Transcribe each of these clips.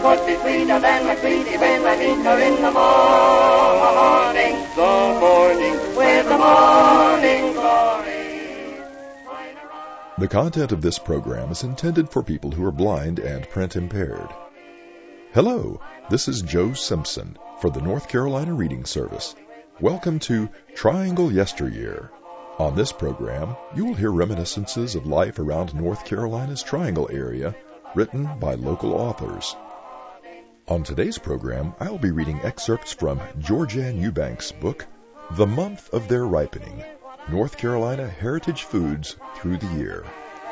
could be sweeter than my sweetie when I meet her in the morning. The morning, with the morning glory. The content of this program is intended for people who are blind and print impaired. Hello, this is Joe Simpson for the North Carolina Reading Service. Welcome to Triangle Yesteryear. On this program, you will hear reminiscences of life around North Carolina's Triangle area, written by local authors. On today's program, I'll be reading excerpts from Georgianne Eubanks' book, The Month of Their Ripening, North Carolina Heritage Foods Through the Year.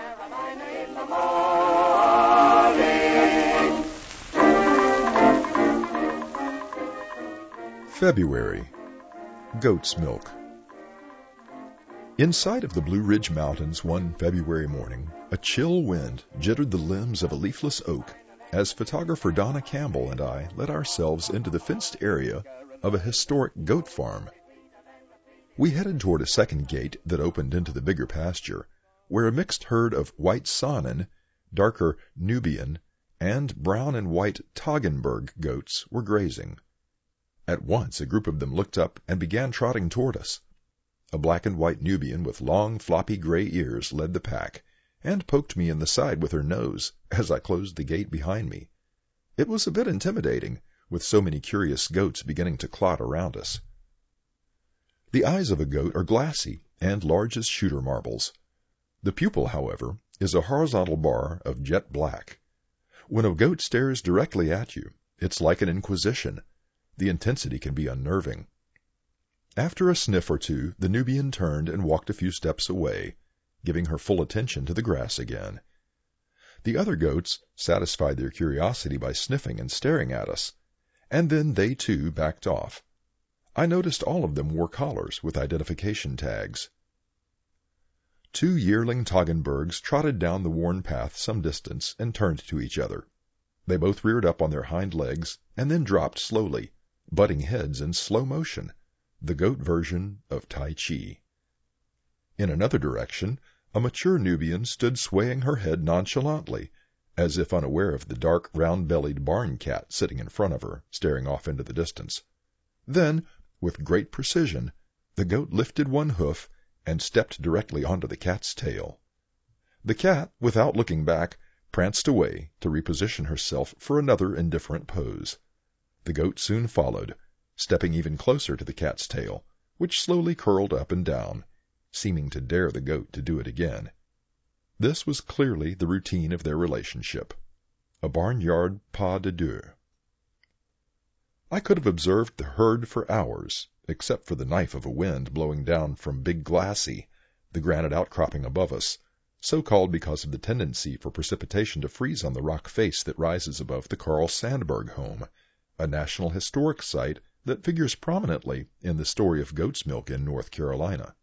February. Goat's Milk. In sight of the Blue Ridge Mountains one February morning, a chill wind jittered the limbs of a leafless oak as photographer Donna Campbell and I led ourselves into the fenced area of a historic goat farm. We headed toward a second gate that opened into the bigger pasture, where a mixed herd of white Saanen, darker Nubian, and brown and white Toggenburg goats were grazing. At once a group of them looked up and began trotting toward us. A black and white Nubian with long, floppy gray ears led the pack, and poked me in the side with her nose as I closed the gate behind me. It was a bit intimidating, with so many curious goats beginning to clot around us. The eyes of a goat are glassy and large as shooter marbles. The pupil, however, is a horizontal bar of jet black. When a goat stares directly at you, it's like an inquisition. The intensity can be unnerving. After a sniff or two, the Nubian turned and walked a few steps away, giving her full attention to the grass again. The other goats satisfied their curiosity by sniffing and staring at us, and then they too backed off. I noticed all of them wore collars with identification tags. Two yearling Toggenburgs trotted down the worn path some distance and turned to each other. They both reared up on their hind legs and then dropped slowly, butting heads in slow motion, the goat version of Tai Chi. In another direction, a mature Nubian stood swaying her head nonchalantly, as if unaware of the dark, round-bellied barn cat sitting in front of her, staring off into the distance. Then, with great precision, the goat lifted one hoof and stepped directly onto the cat's tail. The cat, without looking back, pranced away to reposition herself for another indifferent pose. The goat soon followed, stepping even closer to the cat's tail, which slowly curled up and down, seeming to dare the goat to do it again. This was clearly the routine of their relationship. A barnyard pas de deux. I could have observed the herd for hours, except for the knife of a wind blowing down from Big Glassy, the granite outcropping above us, so called because of the tendency for precipitation to freeze on the rock face that rises above the Carl Sandburg home, a National Historic Site that figures prominently in the story of goat's milk in North Carolina.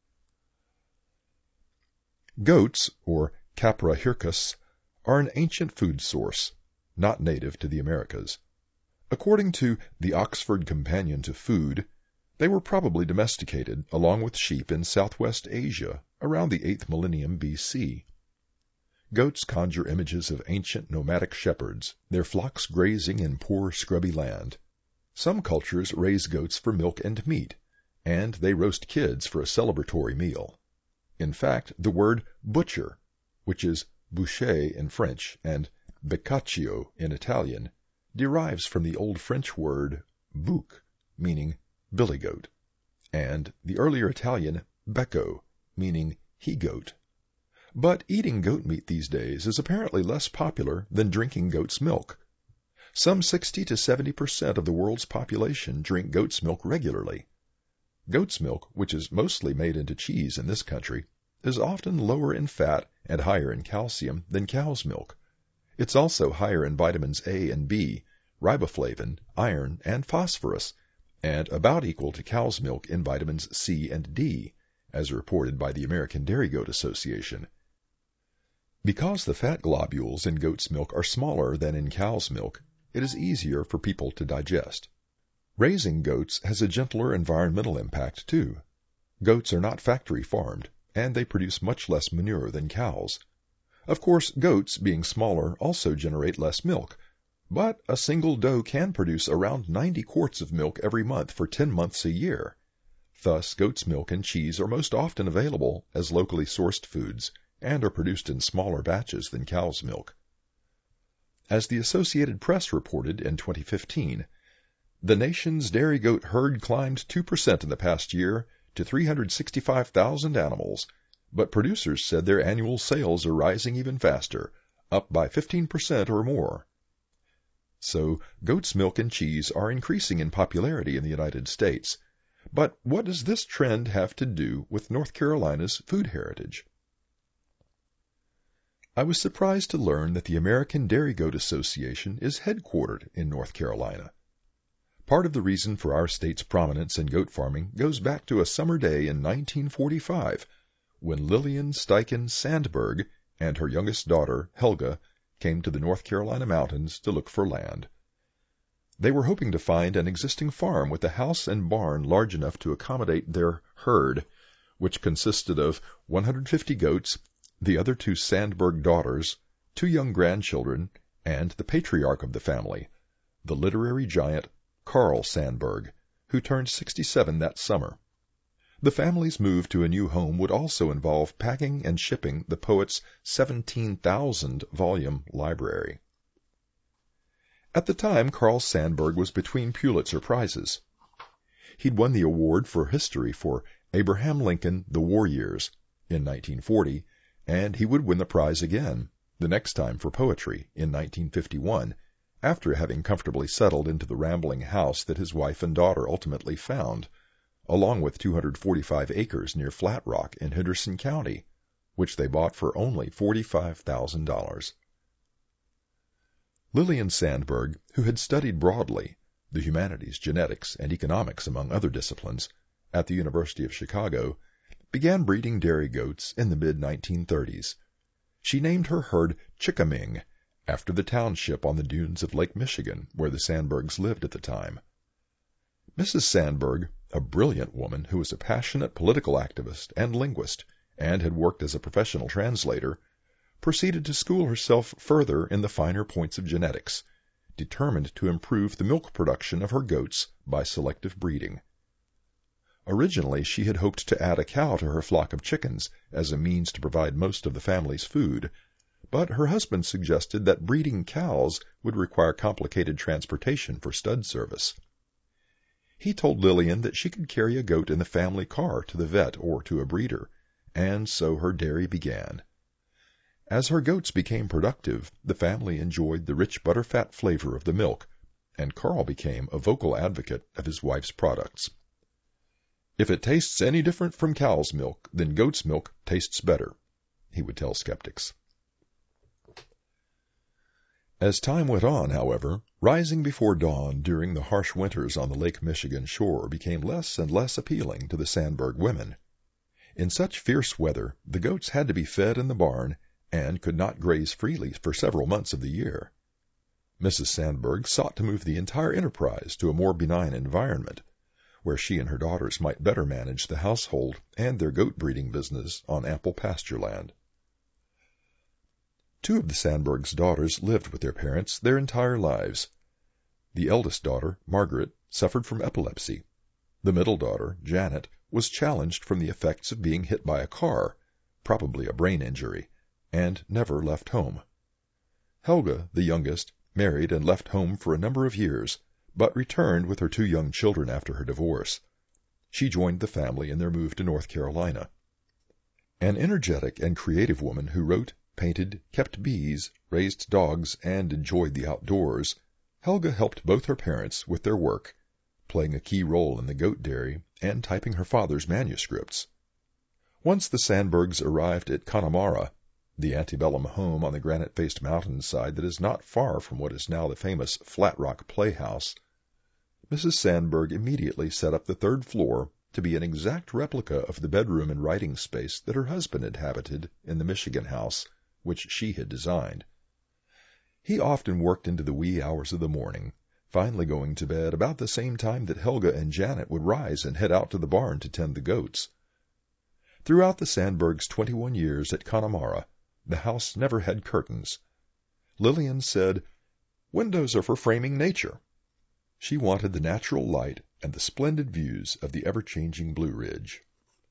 Goats, or Capra hircus, are an ancient food source, not native to the Americas. According to the Oxford Companion to Food, they were probably domesticated along with sheep in Southwest Asia around the 8th millennium B.C. Goats conjure images of ancient nomadic shepherds, their flocks grazing in poor, scrubby land. Some cultures raise goats for milk and meat, and they roast kids for a celebratory meal. In fact, the word butcher, which is boucher in French and beccaccio in Italian, derives from the Old French word bouc, meaning billy goat, and the earlier Italian becco, meaning he-goat. But eating goat meat these days is apparently less popular than drinking goat's milk. Some 60 to 70% of the world's population drink goat's milk regularly. Goat's milk, which is mostly made into cheese in this country, is often lower in fat and higher in calcium than cow's milk. It's also higher in vitamins A and B, riboflavin, iron, and phosphorus, and about equal to cow's milk in vitamins C and D, as reported by the American Dairy Goat Association. Because the fat globules in goat's milk are smaller than in cow's milk, it is easier for people to digest. Raising goats has a gentler environmental impact, too. Goats are not factory farmed, and they produce much less manure than cows. Of course, goats, being smaller, also generate less milk, But a single doe can produce around 90 quarts of milk every month for 10 months a year. Thus, goat's milk and cheese are most often available as locally sourced foods and are produced in smaller batches than cow's milk. As the Associated Press reported in 2015, the nation's dairy goat herd climbed 2% in the past year to 365,000 animals, but producers said their annual sales are rising even faster, up by 15% or more. So, goat's milk and cheese are increasing in popularity in the United States. But what does this trend have to do with North Carolina's food heritage? I was surprised to learn that the American Dairy Goat Association is headquartered in North Carolina. Part of the reason for our state's prominence in goat farming goes back to a summer day in 1945, when Lillian Steichen Sandberg and her youngest daughter, Helga, came to the North Carolina mountains to look for land. They were hoping to find an existing farm with a house and barn large enough to accommodate their herd, which consisted of 150 goats, the other 2 Sandberg daughters, 2 young grandchildren, and the patriarch of the family, the literary giant Carl Sandburg, who turned 67 that summer. The family's move to a new home would also involve packing and shipping the poet's 17,000-volume library. At the time, Carl Sandburg was between Pulitzer Prizes. He'd won the award for history for Abraham Lincoln, The War Years, in 1940, and he would win the prize again, the next time for poetry, in 1951, after having comfortably settled into the rambling house that his wife and daughter ultimately found, along with 245 acres near Flat Rock in Henderson County, which they bought for only $45,000. Lillian Sandberg, who had studied broadly the humanities, genetics, and economics, among other disciplines, at the University of Chicago, began breeding dairy goats in the mid-1930s. She named her herd Chikaming, after the township on the dunes of Lake Michigan, where the Sandbergs lived at the time. Mrs. Sandberg, a brilliant woman who was a passionate political activist and linguist, and had worked as a professional translator, proceeded to school herself further in the finer points of genetics, determined to improve the milk production of her goats by selective breeding. Originally, she had hoped to add a cow to her flock of chickens as a means to provide most of the family's food, but her husband suggested that breeding cows would require complicated transportation for stud service. He told Lillian that she could carry a goat in the family car to the vet or to a breeder, and so her dairy began. As her goats became productive, the family enjoyed the rich butterfat flavor of the milk, and Carl became a vocal advocate of his wife's products. "If it tastes any different from cow's milk, then goat's milk tastes better," he would tell skeptics. As time went on, however, rising before dawn during the harsh winters on the Lake Michigan shore became less and less appealing to the Sandberg women. In such fierce weather, the goats had to be fed in the barn and could not graze freely for several months of the year. Mrs. Sandberg sought to move the entire enterprise to a more benign environment, where she and her daughters might better manage the household and their goat breeding business on ample pasture land. 2 of the Sandbergs' daughters lived with their parents their entire lives. The eldest daughter, Margaret, suffered from epilepsy. The middle daughter, Janet, was challenged from the effects of being hit by a car, probably a brain injury, and never left home. Helga, the youngest, married and left home for a number of years, but returned with her 2 young children after her divorce. She joined the family in their move to North Carolina. An energetic and creative woman who wrote, painted, kept bees, raised dogs, and enjoyed the outdoors, Helga helped both her parents with their work, playing a key role in the goat dairy and typing her father's manuscripts. Once the Sandbergs arrived at Connemara, the antebellum home on the granite-faced mountainside that is not far from what is now the famous Flat Rock Playhouse, Mrs. Sandberg immediately set up the 3rd floor to be an exact replica of the bedroom and writing space that her husband inhabited in the Michigan house, which she had designed. He often worked into the wee hours of the morning, finally going to bed about the same time that Helga and Janet would rise and head out to the barn to tend the goats. Throughout the Sandbergs' 21 years at Connemara, the house never had curtains. Lillian said, Windows are for framing nature. She wanted the natural light and the splendid views of the ever-changing Blue Ridge.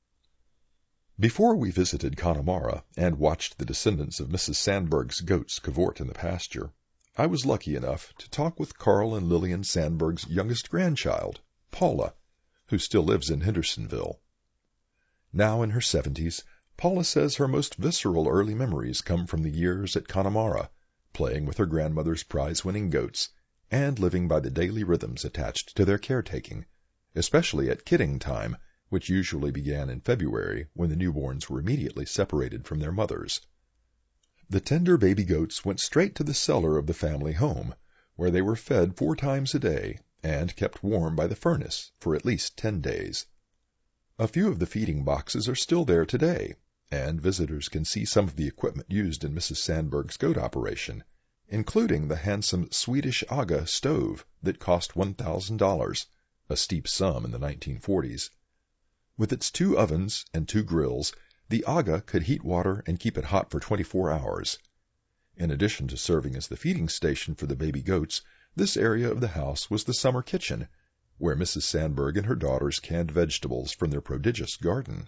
Before we visited Connemara and watched the descendants of Mrs. Sandberg's goats cavort in the pasture, I was lucky enough to talk with Carl and Lillian Sandberg's youngest grandchild, Paula, who still lives in Hendersonville. Now in her 70s, Paula says her most visceral early memories come from the years at Connemara, playing with her grandmother's prize-winning goats, and living by the daily rhythms attached to their caretaking, especially at kidding time, which usually began in February when the newborns were immediately separated from their mothers. The tender baby goats went straight to the cellar of the family home, where they were fed 4 times a day and kept warm by the furnace for at least 10 days. A few of the feeding boxes are still there today, and visitors can see some of the equipment used in Mrs. Sandberg's goat operation, including the handsome Swedish Aga stove that cost $1,000, a steep sum in the 1940s. With its 2 ovens and 2 grills, the Aga could heat water and keep it hot for 24 hours. In addition to serving as the feeding station for the baby goats, this area of the house was the summer kitchen, where Mrs. Sandberg and her daughters canned vegetables from their prodigious garden.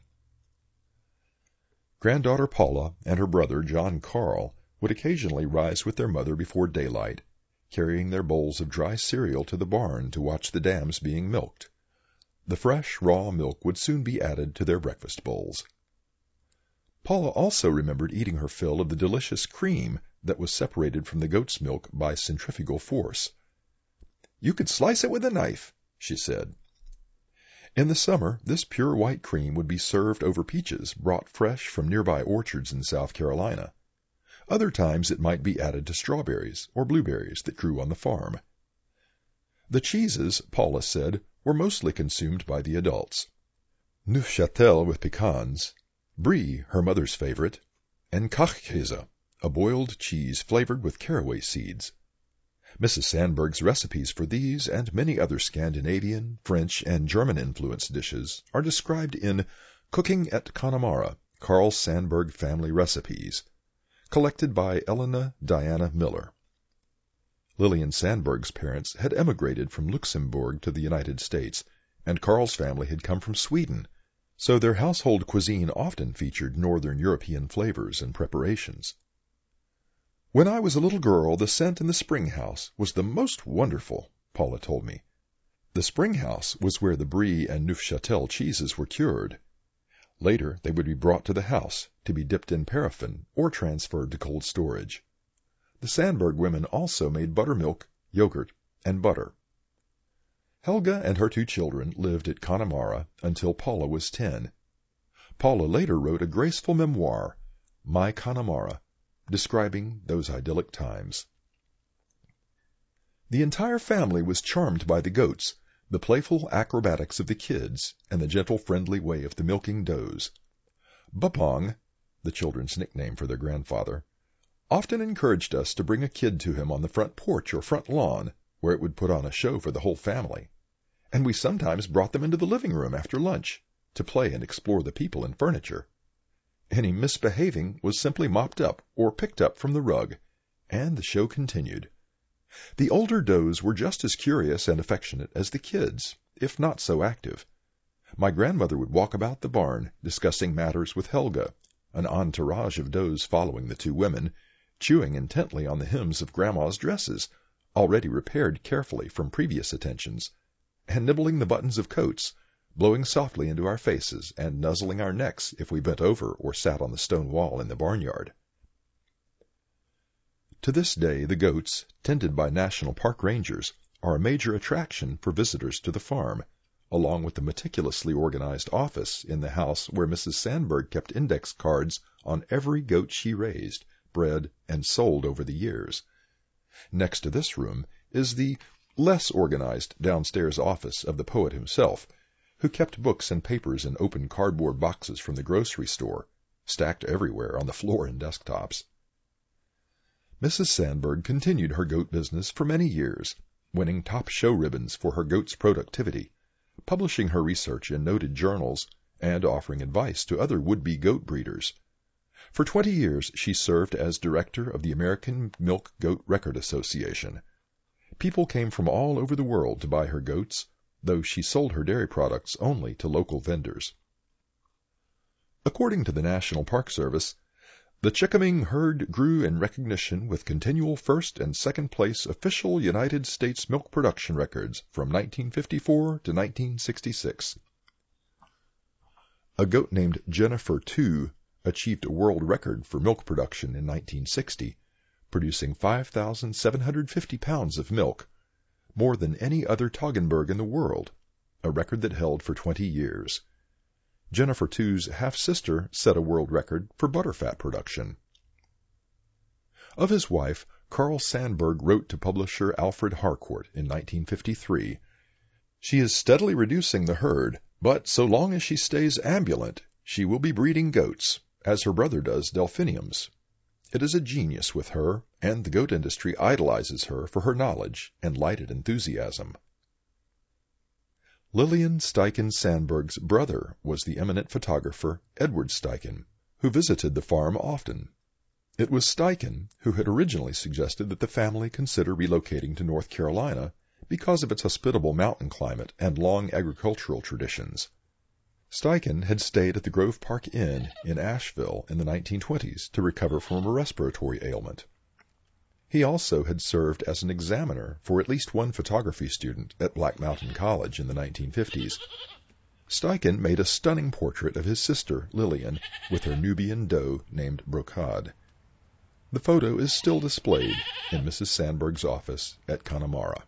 Granddaughter Paula and her brother, John Carl, would occasionally rise with their mother before daylight, carrying their bowls of dry cereal to the barn to watch the dams being milked. The fresh, raw milk would soon be added to their breakfast bowls. Paula also remembered eating her fill of the delicious cream that was separated from the goat's milk by centrifugal force. "You could slice it with a knife," she said. In the summer, this pure white cream would be served over peaches brought fresh from nearby orchards in South Carolina. Other times it might be added to strawberries or blueberries that grew on the farm. The cheeses, Paula said, were mostly consumed by the adults. Neufchâtel with pecans, Brie, her mother's favorite, and Kachkäse, a boiled cheese flavored with caraway seeds. Mrs. Sandberg's recipes for these and many other Scandinavian, French, and German-influenced dishes are described in Cooking at Connemara, Carl Sandberg Family Recipes, collected by Elena Diana Miller. Lillian Sandberg's parents had emigrated from Luxembourg to the United States, and Carl's family had come from Sweden, so their household cuisine often featured Northern European flavors and preparations. "When I was a little girl, the scent in the spring house was the most wonderful," Paula told me. The spring house was where the Brie and Neufchâtel cheeses were cured. Later they would be brought to the house to be dipped in paraffin or transferred to cold storage. The Sandberg women also made buttermilk, yogurt, and butter. Helga and her 2 children lived at Connemara until Paula was 10. Paula later wrote a graceful memoir, My Connemara, describing those idyllic times. The entire family was charmed by the goats, the playful acrobatics of the kids, and the gentle, friendly way of the milking does. Bapong, the children's nickname for their grandfather, often encouraged us to bring a kid to him on the front porch or front lawn, where it would put on a show for the whole family. And we sometimes brought them into the living room after lunch to play and explore the people and furniture. Any misbehaving was simply mopped up or picked up from the rug, and the show continued. The older does were just as curious and affectionate as the kids, if not so active. My grandmother would walk about the barn, discussing matters with Helga, an entourage of does following the 2 women, chewing intently on the hems of Grandma's dresses, already repaired carefully from previous attentions, and nibbling the buttons of coats, blowing softly into our faces and nuzzling our necks if we bent over or sat on the stone wall in the barnyard. To this day, the goats, tended by National Park rangers, are a major attraction for visitors to the farm, along with the meticulously organized office in the house where Mrs. Sandberg kept index cards on every goat she raised, bred, and sold over the years. Next to this room is the less organized downstairs office of the poet himself, who kept books and papers in open cardboard boxes from the grocery store, stacked everywhere on the floor and desktops. Mrs. Sandberg continued her goat business for many years, winning top show ribbons for her goats' productivity, publishing her research in noted journals, and offering advice to other would-be goat breeders. For 20 years she served as director of the American Milk Goat Record Association, People came from all over the world to buy her goats, though she sold her dairy products only to local vendors. According to the National Park Service, the Chickaming herd grew in recognition with continual first and second place official United States milk production records from 1954 to 1966. A goat named Jennifer II achieved a world record for milk production in 1960, producing 5,750 pounds of milk, more than any other Toggenburg in the world, a record that held for 20 years. Jennifer II's half-sister set a world record for butterfat production. Of his wife, Carl Sandburg wrote to publisher Alfred Harcourt in 1953, "She is steadily reducing the herd, but so long as she stays ambulant, she will be breeding goats, as her brother does delphiniums. It is a genius with her, and the goat industry idolizes her for her knowledge and lighted enthusiasm." Lillian Steichen Sandburg's brother was the eminent photographer Edward Steichen, who visited the farm often. It was Steichen who had originally suggested that the family consider relocating to North Carolina because of its hospitable mountain climate and long agricultural traditions. Steichen had stayed at the Grove Park Inn in Asheville in the 1920s to recover from a respiratory ailment. He also had served as an examiner for at least one photography student at Black Mountain College in the 1950s. Steichen made a stunning portrait of his sister, Lillian, with her Nubian doe named Brocade. The photo is still displayed in Mrs. Sandburg's office at Connemara.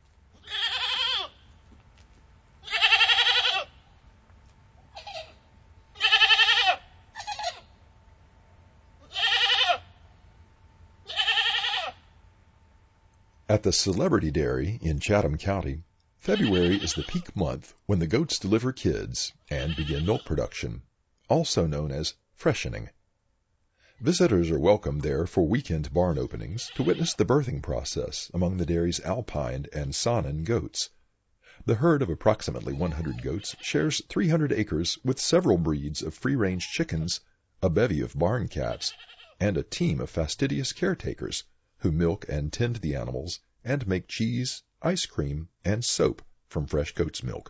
At the Celebrity Dairy in Chatham County, February is the peak month when the goats deliver kids and begin milk production, also known as freshening. Visitors are welcome there for weekend barn openings to witness the birthing process among the dairy's Alpine and Saanen goats. The herd of approximately 100 goats shares 300 acres with several breeds of free-range chickens, a bevy of barn cats, and a team of fastidious caretakers who milk and tend the animals and make cheese, ice cream, and soap from fresh goat's milk.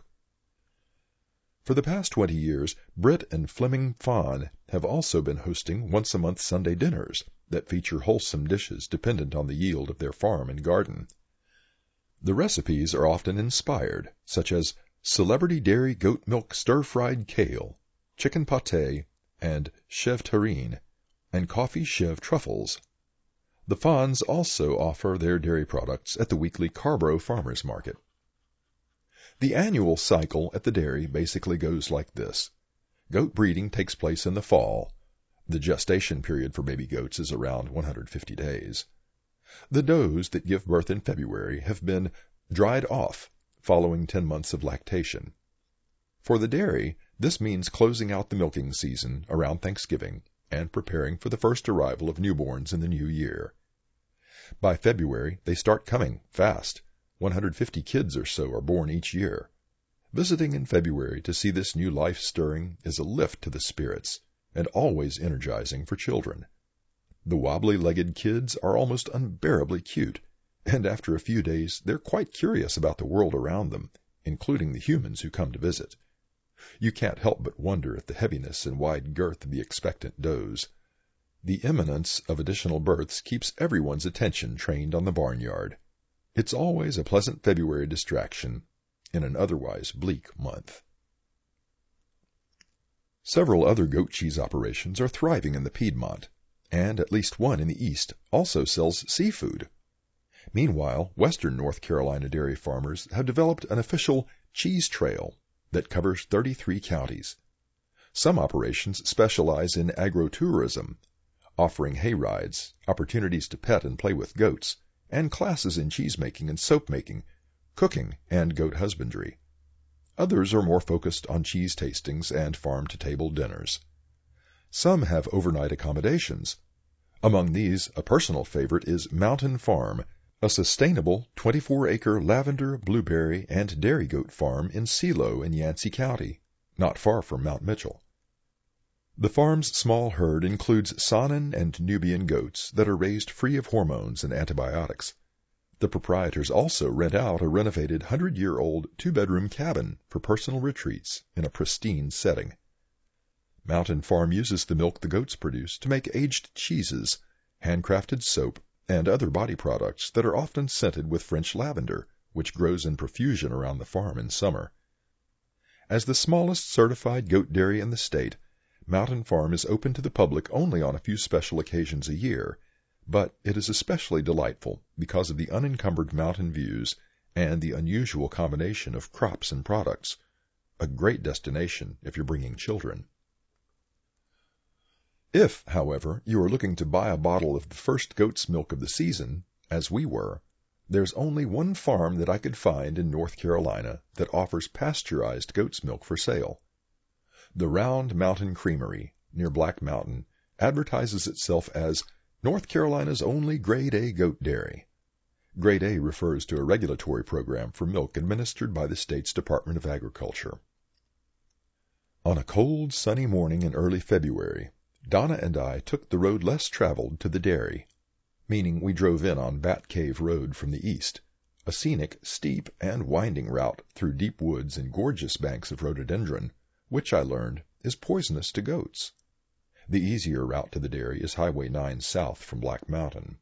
For the past 20 years, Britt and Fleming Fawn have also been hosting once-a-month Sunday dinners that feature wholesome dishes dependent on the yield of their farm and garden. The recipes are often inspired, such as Celebrity Dairy Goat Milk Stir-Fried Kale, Chicken Pâté, and Chèvre Terrine, and Coffee Chèvre Truffles. The Fawns also offer their dairy products at the weekly Carborough Farmers Market. The annual cycle at the dairy basically goes like this. Goat breeding takes place in the fall. The gestation period for baby goats is around 150 days. The does that give birth in February have been dried off following 10 months of lactation. For the dairy, this means closing out the milking season around Thanksgiving and preparing for the first arrival of newborns in the new year. By February, they start coming fast. 150 kids or so are born each year. Visiting in February to see this new life stirring is a lift to the spirits and always energizing for children. The wobbly-legged kids are almost unbearably cute, and after a few days they're quite curious about the world around them, including the humans who come to visit. You can't help but wonder at the heaviness and wide girth of the expectant does. The imminence of additional births keeps everyone's attention trained on the barnyard. It's always a pleasant February distraction in an otherwise bleak month. Several other goat cheese operations are thriving in the Piedmont, and at least one in the east also sells seafood. Meanwhile, western North Carolina dairy farmers have developed an official cheese trail that covers 33 counties. Some operations specialize in agrotourism, offering hay rides, opportunities to pet and play with goats, and classes in cheese-making and soap-making, cooking, and goat husbandry. Others are more focused on cheese tastings and farm-to-table dinners. Some have overnight accommodations. Among these, a personal favorite is Mountain Farm, a sustainable 24-acre lavender, blueberry, and dairy goat farm in Silo in Yancey County, not far from Mount Mitchell. The farm's small herd includes Saanen and Nubian goats that are raised free of hormones and antibiotics. The proprietors also rent out a renovated 100-year-old 2-bedroom cabin for personal retreats in a pristine setting. Mountain Farm uses the milk the goats produce to make aged cheeses, handcrafted soap, and other body products that are often scented with French lavender, which grows in profusion around the farm in summer. As the smallest certified goat dairy in the state, Mountain Farm is open to the public only on a few special occasions a year, but it is especially delightful because of the unencumbered mountain views and the unusual combination of crops and products, a great destination if you're bringing children. If, however, you are looking to buy a bottle of the first goat's milk of the season, as we were, there's only one farm that I could find in North Carolina that offers pasteurized goat's milk for sale. The Round Mountain Creamery, near Black Mountain, advertises itself as North Carolina's only Grade A goat dairy. Grade A refers to a regulatory program for milk administered by the state's Department of Agriculture. On a cold, sunny morning in early February, Donna and I took the road less traveled to the dairy, meaning we drove in on Bat Cave Road from the east, a scenic, steep, and winding route through deep woods and gorgeous banks of rhododendron, which I learned is poisonous to goats. The easier route to the dairy is Highway 9 south from Black Mountain.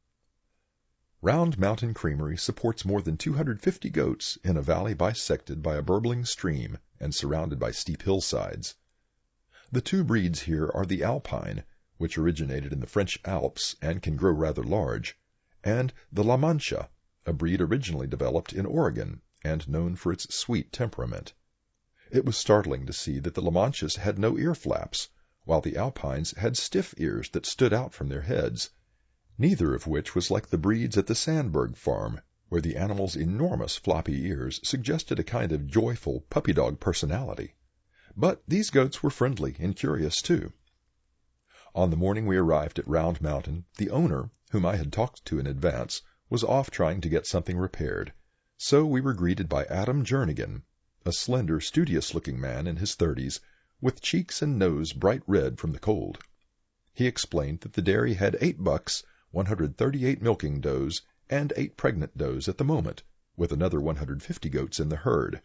Round Mountain Creamery supports more than 250 goats in a valley bisected by a burbling stream and surrounded by steep hillsides. The two breeds here are the Alpine, which originated in the French Alps and can grow rather large, and the La Mancha, a breed originally developed in Oregon and known for its sweet temperament. It was startling to see that the La Manchas had no ear flaps, while the Alpines had stiff ears that stood out from their heads, neither of which was like the breeds at the Sandberg farm, where the animal's enormous floppy ears suggested a kind of joyful puppy dog personality. But these goats were friendly and curious too. On the morning we arrived at Round Mountain, the owner, whom I had talked to in advance, was off trying to get something repaired, so we were greeted by Adam Jernigan, a slender, studious-looking man in his 30s, with cheeks and nose bright red from the cold. He explained that the dairy had 8 bucks, 138 milking does, and 8 pregnant does at the moment, with another 150 goats in the herd.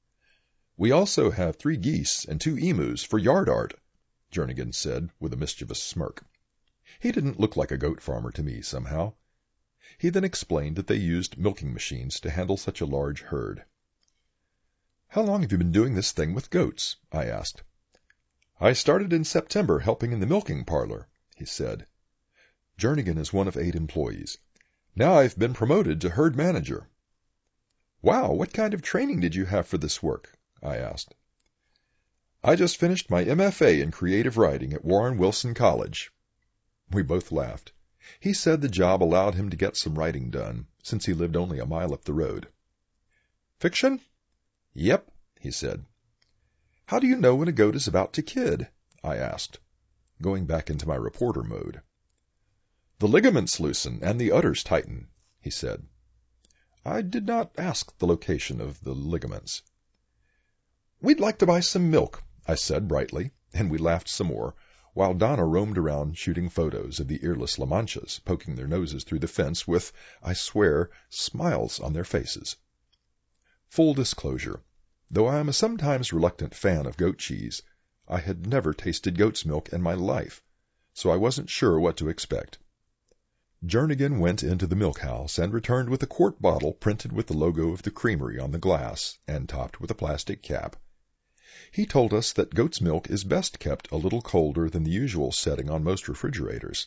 "We also have 3 geese and 2 emus for yard art," Jernigan said with a mischievous smirk. He didn't look like a goat farmer to me, somehow. He then explained that they used milking machines to handle such a large herd. "How long have you been doing this thing with goats?" I asked. "I started in September helping in the milking parlor," he said. Jernigan is one of 8 employees. "Now I've been promoted to herd manager." "Wow, what kind of training did you have for this work?" I asked. "I just finished my MFA in creative writing at Warren Wilson College." We both laughed. He said the job allowed him to get some writing done, since he lived only a mile up the road. "Fiction?" "Yep," he said. "How do you know when a goat is about to kid?" I asked, going back into my reporter mode. "The ligaments loosen and the udders tighten," he said. I did not ask the location of the ligaments. "We'd like to buy some milk," I said brightly, and we laughed some more, while Donna roamed around shooting photos of the earless La Manchas, poking their noses through the fence with, I swear, smiles on their faces. Full disclosure, though I am a sometimes reluctant fan of goat cheese, I had never tasted goat's milk in my life, so I wasn't sure what to expect. Jernigan went into the milk house and returned with a quart bottle printed with the logo of the creamery on the glass and topped with a plastic cap. He told us that goat's milk is best kept a little colder than the usual setting on most refrigerators.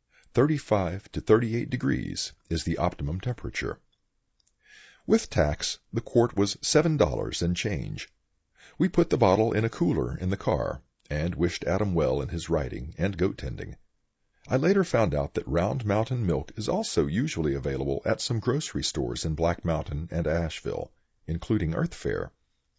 35 to 38 degrees is the optimum temperature. With tax, the quart was $7 and change. We put the bottle in a cooler in the car and wished Adam well in his writing and goat tending. I later found out that Round Mountain milk is also usually available at some grocery stores in Black Mountain and Asheville, including Earth Fare.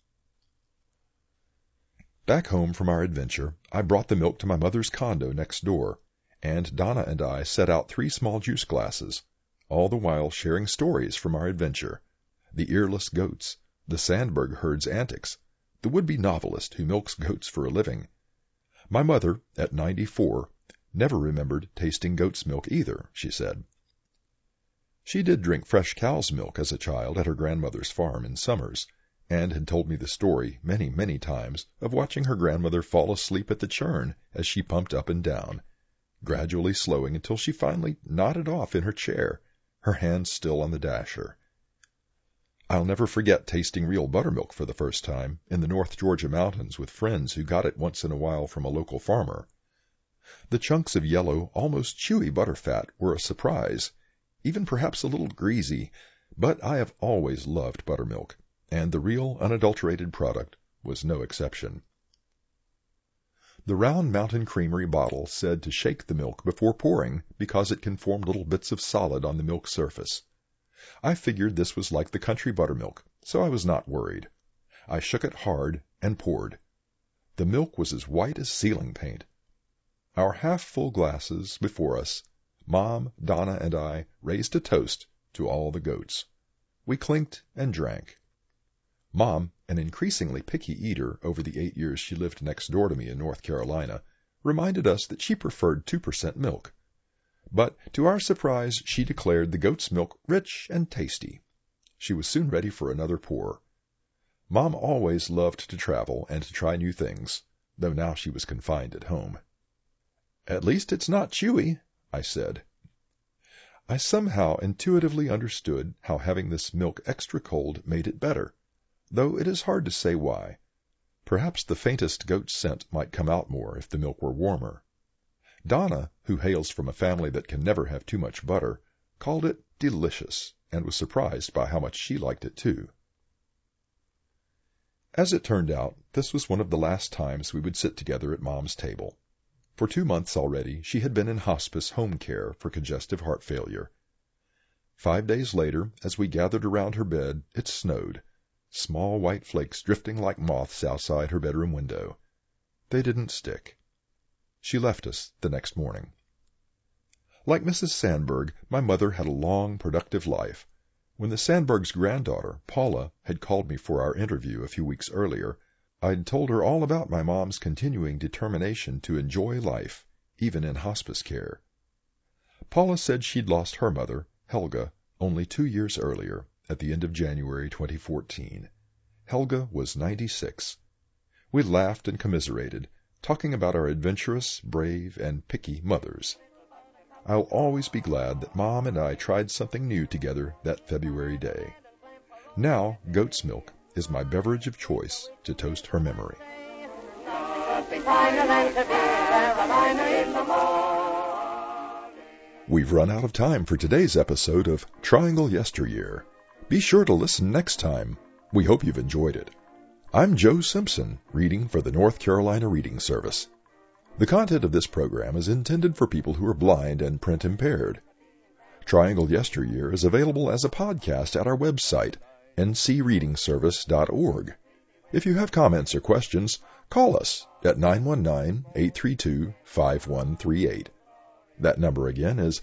Back home from our adventure, I brought the milk to my mother's condo next door, and Donna and I set out 3 small juice glasses, all the while sharing stories from our adventure, the earless goats, the Sandberg herd's antics, the would-be novelist who milks goats for a living. My mother, at 94, never remembered tasting goat's milk either, she said. She did drink fresh cow's milk as a child at her grandmother's farm in summers, and had told me the story many, many times of watching her grandmother fall asleep at the churn as she pumped up and down, gradually slowing until she finally nodded off in her chair, her hands still on the dasher. I'll never forget tasting real buttermilk for the first time in the North Georgia mountains with friends who got it once in a while from a local farmer. The chunks of yellow, almost chewy butterfat were a surprise, even perhaps a little greasy, but I have always loved buttermilk, and the real unadulterated product was no exception. The Round Mountain Creamery bottle said to shake the milk before pouring because it can form little bits of solid on the milk surface. I figured this was like the country buttermilk, so I was not worried. I shook it hard and poured. The milk was as white as ceiling paint. Our half-full glasses before us, Mom, Donna, and I raised a toast to all the goats. We clinked and drank. Mom, an increasingly picky eater over the 8 years she lived next door to me in North Carolina, reminded us that she preferred 2% milk. But to our surprise, she declared the goat's milk rich and tasty. She was soon ready for another pour. Mom always loved to travel and to try new things, though now she was confined at home. "At least it's not chewy," I said. I somehow intuitively understood how having this milk extra cold made it better, though it is hard to say why. Perhaps the faintest goat scent might come out more if the milk were warmer. Donna, who hails from a family that can never have too much butter, called it delicious, and was surprised by how much she liked it too. As it turned out, this was one of the last times we would sit together at Mom's table. For 2 months already she had been in hospice home care for congestive heart failure. 5 days later, as we gathered around her bed, it snowed, small white flakes drifting like moths outside her bedroom window. They didn't stick. She left us the next morning. Like Mrs. Sandberg, my mother had a long, productive life. When the Sandbergs' granddaughter, Paula, had called me for our interview a few weeks earlier, I'd told her all about my mom's continuing determination to enjoy life, even in hospice care. Paula said she'd lost her mother, Helga, only 2 years earlier, at the end of January 2014. Helga was 96. We laughed and commiserated, talking about our adventurous, brave, and picky mothers. I'll always be glad that Mom and I tried something new together that February day. Now, goat's milk is my beverage of choice to toast her memory. We've run out of time for today's episode of Triangle Yesteryear. Be sure to listen next time. We hope you've enjoyed it. I'm Joe Simpson, reading for the North Carolina Reading Service. The content of this program is intended for people who are blind and print impaired. Triangle Yesteryear is available as a podcast at our website, ncreadingservice.org. If you have comments or questions, call us at 919-832-5138. That number again is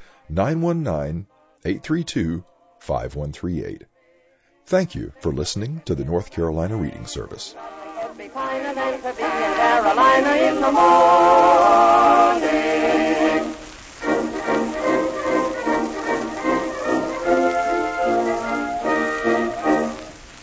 919-832-5138. Thank you for listening to the North Carolina Reading Service. Be finer than to be in Carolina in the morning.